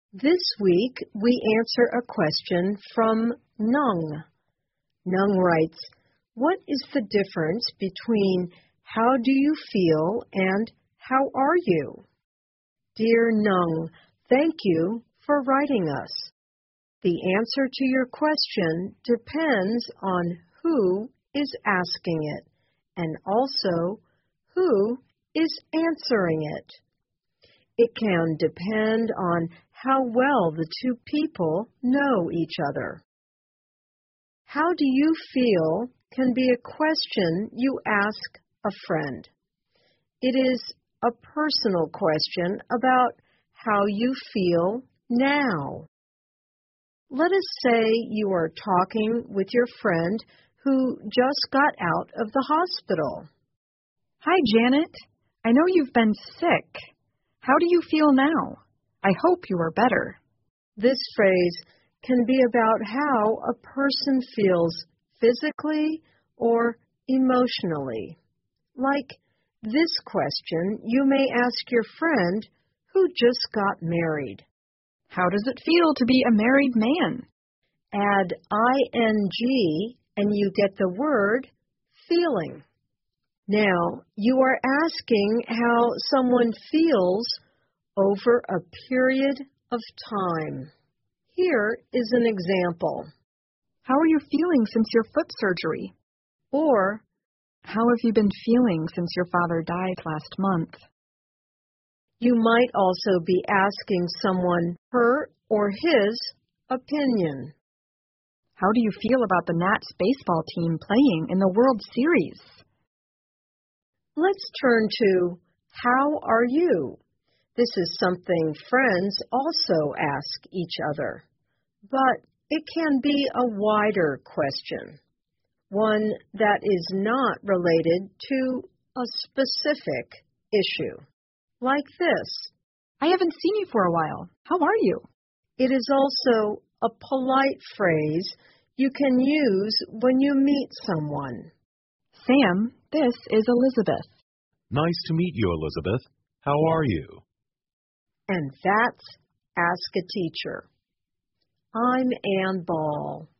This week, we answer a question from Nung. Nung writes, "What is the difference between how do you feel and how are you?" Dear Nung, thank you for writing us. The answer to your question depends on who is asking it and also who is answering it. It can depend on how well the two people know each other. How do you feel can be a question you ask a friend. It is a personal question about how you feel now. Let us say you are talking with your friend who just got out of the hospital. Hi, Janet. I know you've been sick. How do you feel now? I hope you are better. This phrase can be about how a person feels physically or emotionally. Like this question, you may ask your friend who just got married. How does it feel to be a married man? Add ing and you get the word feeling. Now, you are asking how someone feels over a period of time. Here is an example. How are you feeling since your foot surgery? Or, how have you been feeling since your father died last month? You might also be asking someone her or his opinion. How do you feel about the Nats baseball team playing in the World Series? Let's turn to how are you? This is something friends also ask each other, but it can be a wider question, one that is not related to a specific issue. Like this. I haven't seen you for a while. How are you? It is also a polite phrase you can use when you meet someone. Sam, this is Elizabeth. Nice to meet you, Elizabeth. How are you? And that's Ask a Teacher. I'm Ann Ball.